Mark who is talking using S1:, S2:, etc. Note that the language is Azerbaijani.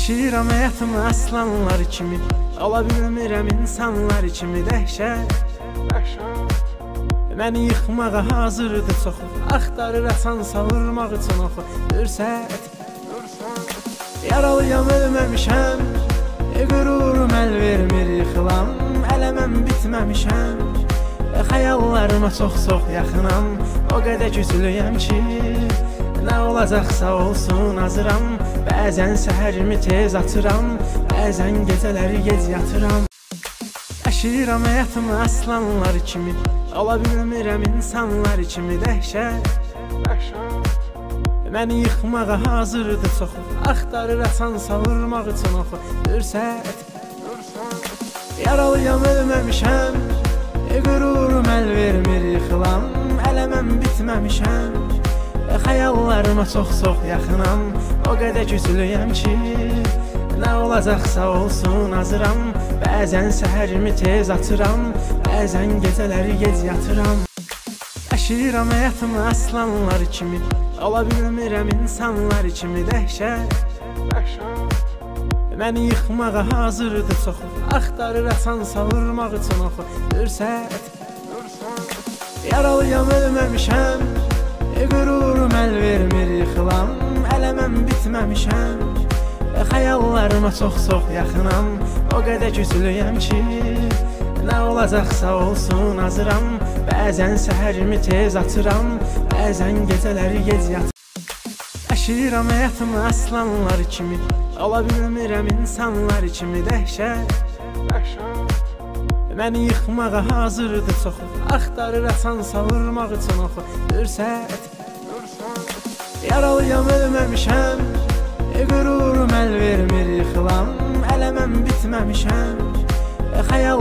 S1: Yaşayıram həyatımı aslanlar kimi, ola bilmirəm insanlar kimi dəhşət. Məni yıxmağa hazırdır çoxu, axtarır asan savurmaq üçün oxu. Fürsət, yaralıyam ölməmişəm, qürurum əl vermir yıxılam. Ələməm bitməmişəm, xəyallarıma çox-çox yaxınam. O qədər güclüyəm ki, nə olacaqsa olsun hazıram. Bəzən səhərimi tez açıram, bəzən gecələri gec yatıram. Yaşayıram həyatımı aslanlar kimi, ola bilmirəm insanlar kimi dəhşət. Məni yıxmağa hazırdır çoxu, axtarır asan savurmaq üçün oxu. Fürsət, yaralıyam ölməmişəm, qürurum əl vermir yıxılam. Ələməm bitməmişəm, xəyallarıma çox-çox yaxınam. O qədər güclüyəm ki, nə olacaqsa olsun hazıram. Bəzən səhərimi tez açıram, bəzən gecələri gec yatıram. Yaşayıram həyatımı aslanlar kimi, ola bilmirəm insanlar kimi dəhşət. Məni yıxmağa hazırdır çoxu, axtarır asan savurmaq üçün oxu. Fürsət, yaralıyam ölməmişəm, qürurum əl vermir yıxılam. Ələməm bitməmişəm, xəyallarıma çox-çox yaxınam. O qədər güclüyəm ki, nə olacaqsa olsun hazıram. Bəzən səhərimi tez açıram, bəzən gecələri gec yatıram. Yaşayıram həyatımı aslanlar kimi, ola bilmirəm insanlar kimi dəhşət. Məni yıxmağa hazırdır çoxu, axtarır asan savurmaq üçün oxu. Fürsət, yaralıyam ölməmişəm, qürurum əl vermir yıxılam. Ələməm bitməmişəm, xəyal